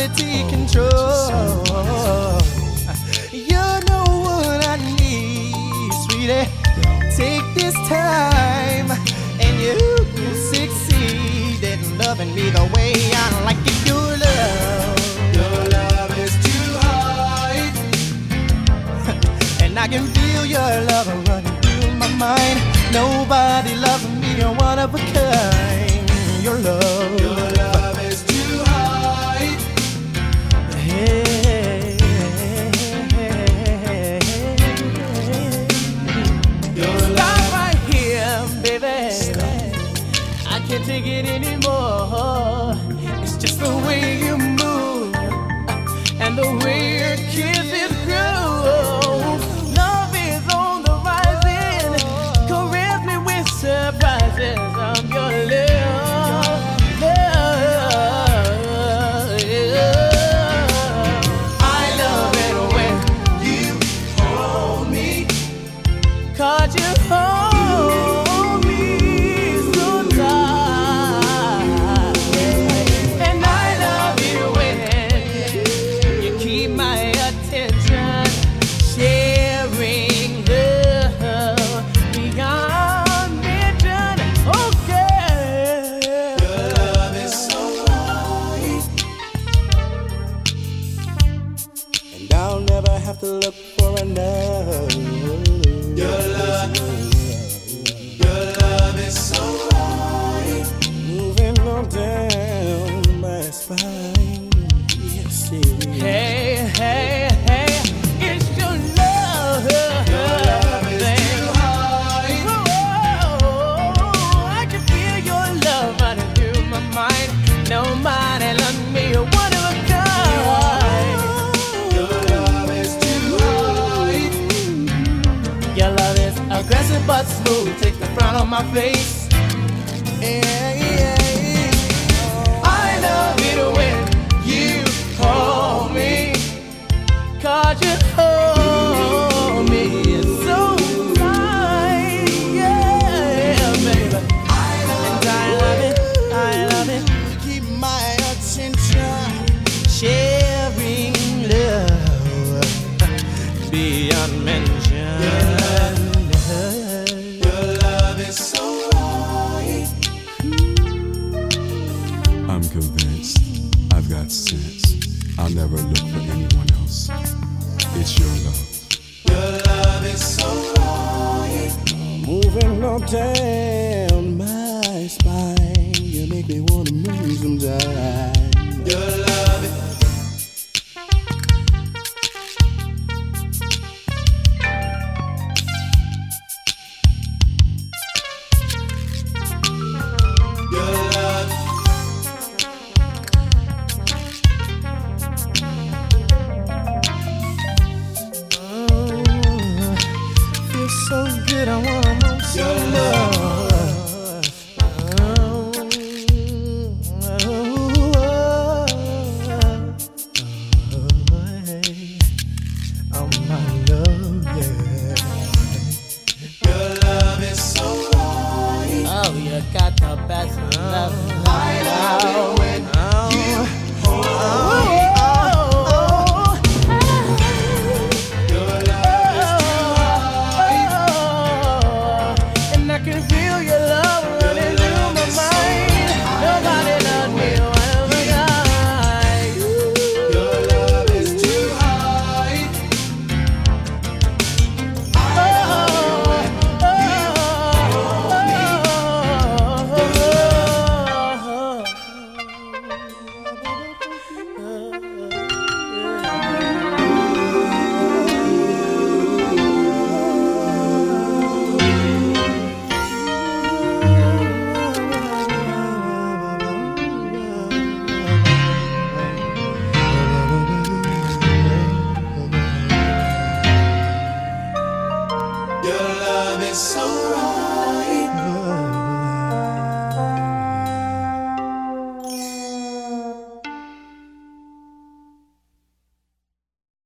quality control. You know what I need, sweetie. Take this time and you will succeed in loving me the way I like it. Your love is too high, and I can feel your love running through my mind. Nobody loves me, you're one of a kind. Your love is too high. Hey, stop right here, baby. Stop. I can't take it anymore. It's just the way you move and the way your kisses grow. Love is on the rising. Caress me with surprises. I'm your love. I love it when you hold me, 'cause you hold me so tight. And I love it when you keep my attention, sharing love beyond mention. Okay, your love is so right, and I'll never have to look for another. Your love is so right, moving on down my spine. Yes, it is. Hey, hey, hey, it's your love. Your love is too high. Oh, I can feel your love running through my mind. Nobody loves me, one of a kind. Your love is too high. Your love is aggressive but smooth, take the frown on my face. Yeah, yeah, yeah. I love it when you hold me, 'cause you hold me so tight. Yeah, baby. I love it. Keep my attention, sharing love beyond mention. Your love is so right. I'm convinced I've got sense. I'll never look for anyone else. It's your love. Your love is so right, moving on down my spine. You make me wanna move sometime. Your love is so good, I wanna know some more. Oh, my love, yeah. Your love is so right. Oh, you got the best love. I love it when you hold me. Your love is so right.